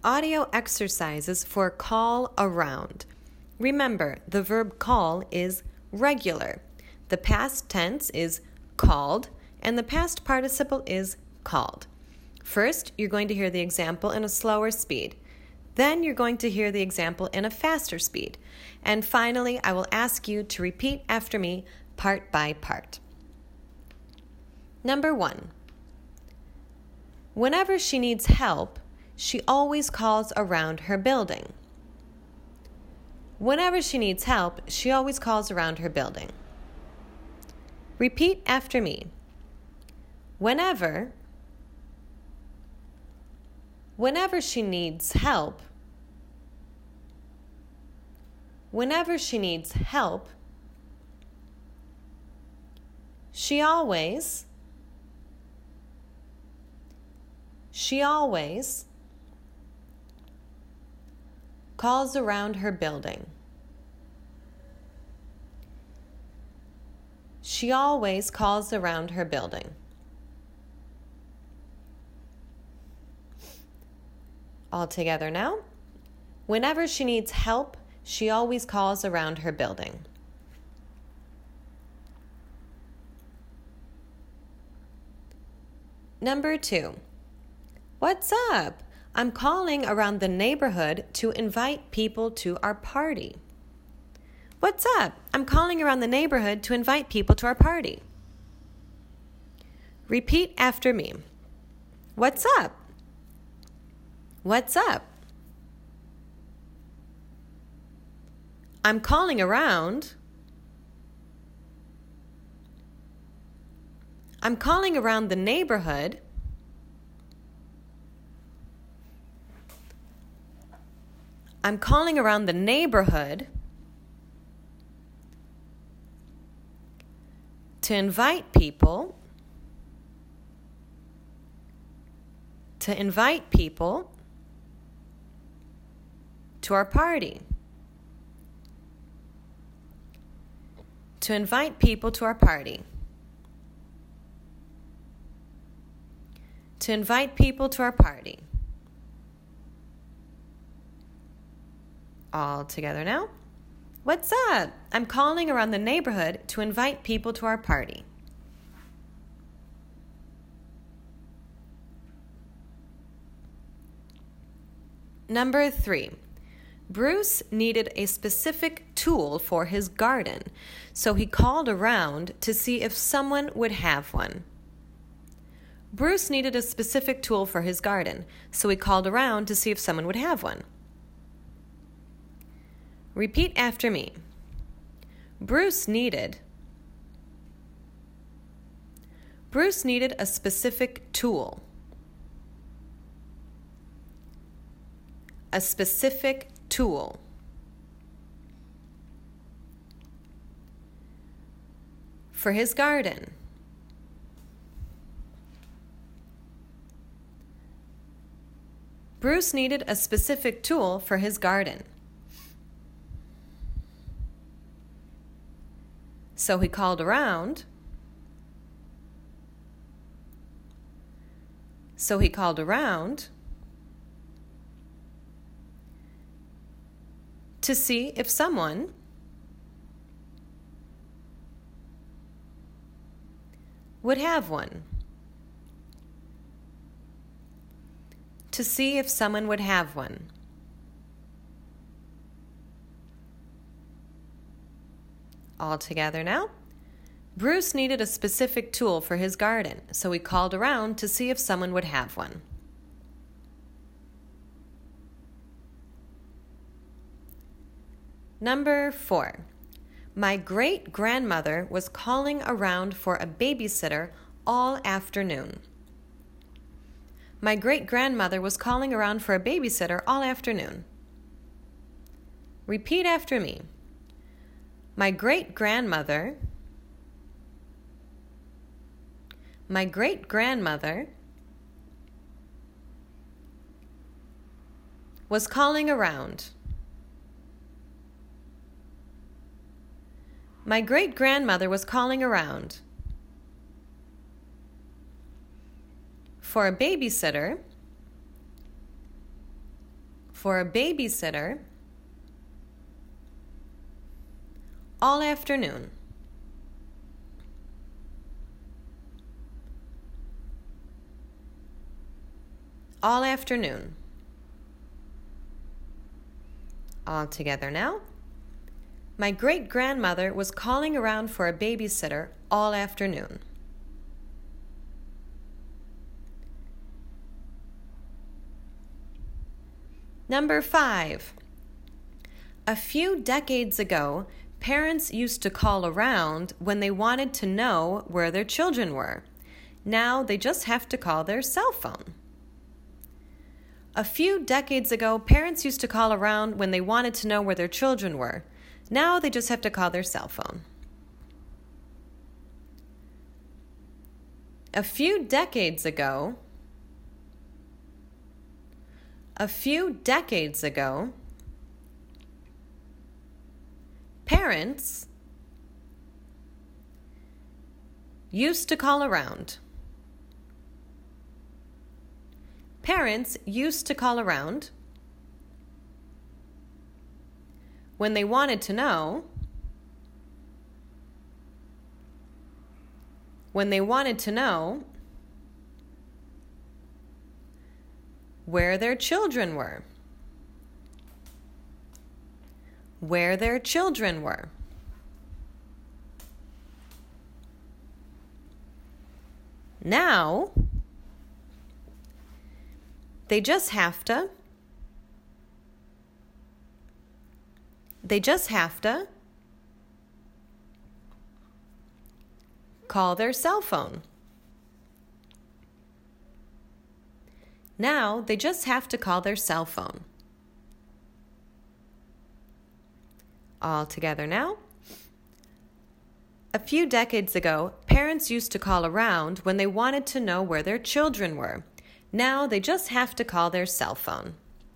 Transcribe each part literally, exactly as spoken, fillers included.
Audio exercises for call around. Remember, the verb call is regular. The past tense is called, and the past participle is called. First, you're going to hear the example in a slower speed. Then you're going to hear the example in a faster speed. And finally, I will ask you to repeat after me part by part. Number one. Whenever she needs help, she always calls around her building. Whenever she needs help, she always calls around her building. Repeat after me. Whenever, whenever she needs help, whenever she needs help, she always, she always calls around her building. She always calls around her building. All together now. Whenever she needs help, she always calls around her building. Number two. What's up? I'm calling around the neighborhood to invite people to our party. What's up? I'm calling around the neighborhood to invite people to our party. Repeat after me. What's up? What's up? I'm calling around. I'm calling around the neighborhood I'm calling around the neighborhood to invite people to invite people to our party. To invite people to our party. To invite people to our party. All together now. What's up? I'm calling around the neighborhood to invite people to our party. Number three. Bruce needed a specific tool for his garden, so he called around to see if someone would have one. Bruce needed a specific tool for his garden, so he called around to see if someone would have one. Repeat after me. Bruce needed. Bruce needed a specific tool. A specific tool. For his garden. Bruce needed a specific tool for his garden. So he called around. So he called around to see if someone would have one. To see if someone would have one. All together now. Bruce needed a specific tool for his garden, so he called around to see if someone would have one. Number four. My great-grandmother was calling around for a babysitter all afternoon. My great-grandmother was calling around for a babysitter all afternoon. Repeat after me. My great-grandmother, my great-grandmother was calling around. My great-grandmother was calling around for a babysitter for a babysitter all afternoon. All afternoon. All together now. My great-grandmother was calling around for a babysitter all afternoon. Number five. A few decades ago, parents used to call around when they wanted to know where their children were. Now they just have to call their cell phone. A few decades ago, parents used to call around when they wanted to know where their children were. Now they just have to call their cell phone. A few decades ago, a few decades ago, parents used to call around. Parents used to call around when they wanted to know when they wanted to know where their children were. Where their children were. Now, they just have to, they just have to call their cell phone. Now, they just have to call their cell phone. All together now. A few decades ago, parents used to call around when they wanted to know where their children were. Now they just have to call their cell phone.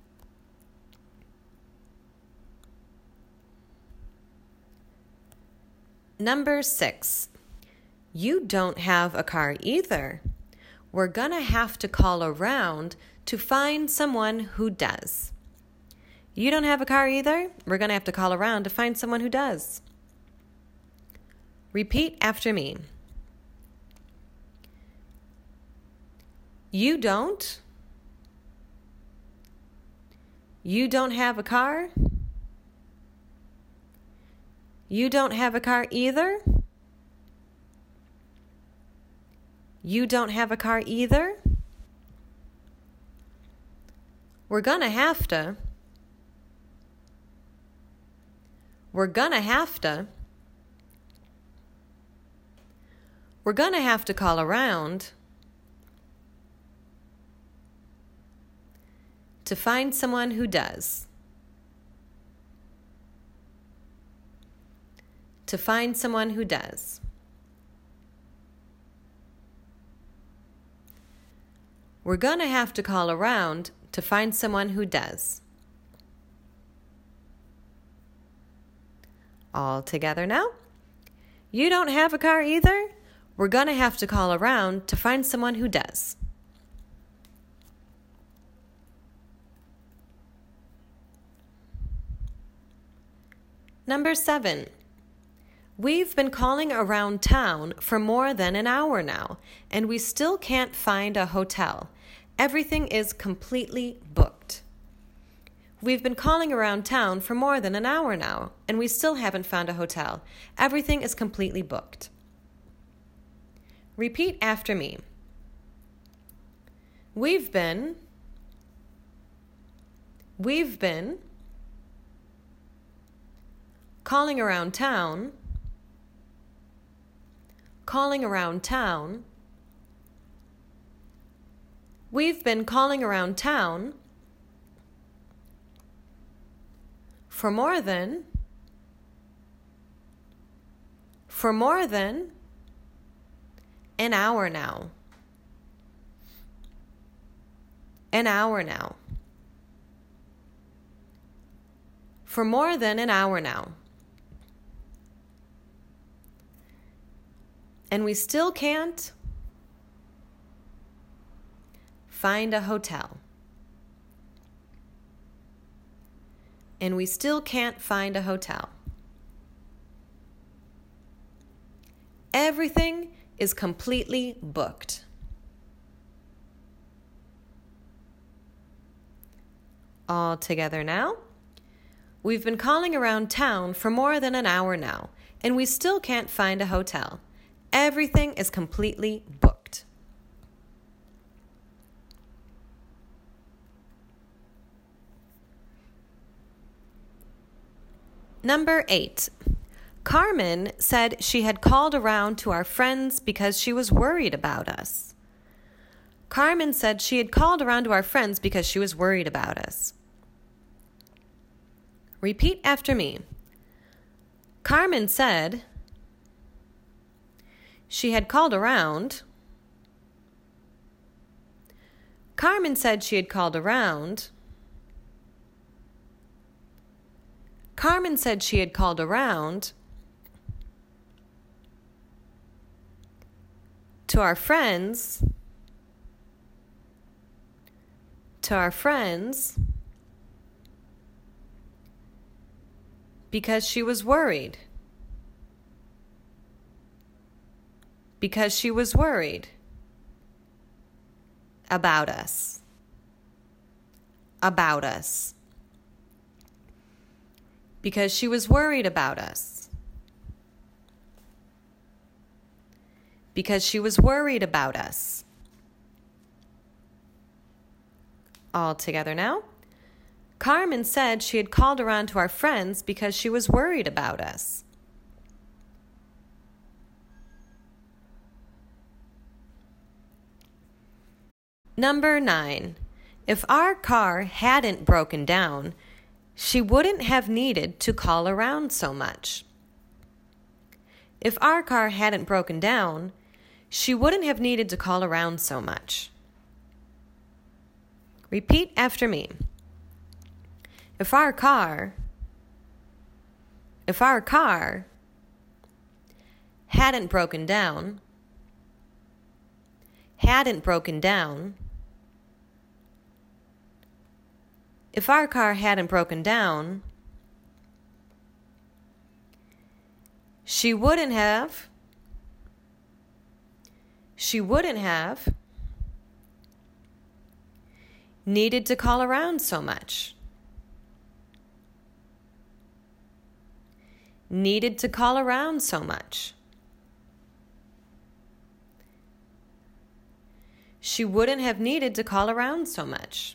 Number six. You don't have a car either. We're gonna have to call around to find someone who does. You don't have a car either? We're gonna have to call around to find someone who does. Repeat after me. You don't? You don't have a car? You don't have a car either? You don't have a car either? We're gonna have to. We're gonna have to. We're gonna have to call around to find someone who does. To find someone who does. We're gonna have to call around to find someone who does. All together now. You don't have a car either? We're gonna have to call around to find someone who does. Number seven. We've been calling around town for more than an hour now, and we still can't find a hotel. Everything is completely booked. We've been calling around town for more than an hour now, and we still haven't found a hotel. Everything is completely booked. Repeat after me. We've been, we've been calling around town, calling around town. We've been calling around town for more than, for more than an hour now. An hour now. For more than an hour now. And we still can't find a hotel. and we still can't find a hotel. Everything is completely booked. All together now. We've been calling around town for more than an hour now, and we still can't find a hotel. Everything is completely booked. Number eight. Carmen said she had called around to our friends because she was worried about us. Carmen said she had called around to our friends because she was worried about us. Repeat after me. Carmen said she had called around. Carmen said she had called around. Carmen said she had called around to our friends, to our friends, because she was worried. Because she was worried about us. About us. Because she was worried about us. Because she was worried about us. All together now. Carmen said she had called around to our friends because she was worried about us. Number nine. If our car hadn't broken down, she wouldn't have needed to call around so much. If our car hadn't broken down, she wouldn't have needed to call around so much. Repeat after me. If our car, if our car hadn't broken down, hadn't broken down, if our car hadn't broken down, she wouldn't have, she wouldn't have needed to call around so much. Needed to call around so much. She wouldn't have needed to call around so much.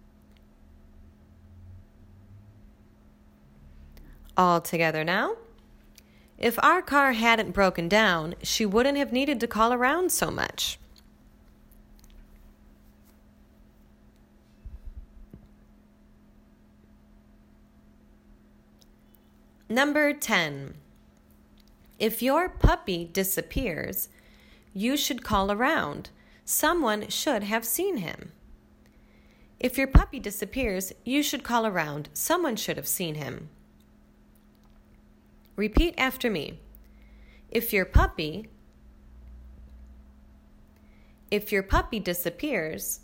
All together now. If our car hadn't broken down, she wouldn't have needed to call around so much. Number ten. If your puppy disappears, you should call around. Someone should have seen him. If your puppy disappears, you should call around. Someone should have seen him. Repeat after me. If your puppy, if your puppy disappears,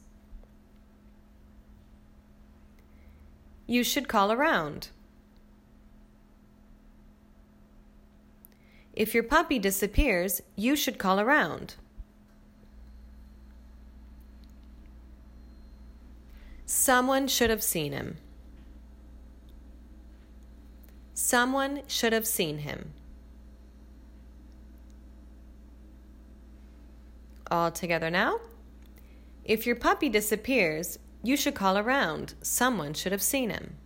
you should call around. If your puppy disappears, you should call around. Someone should have seen him. Someone should have seen him. All together now. If your puppy disappears, you should call around. Someone should have seen him.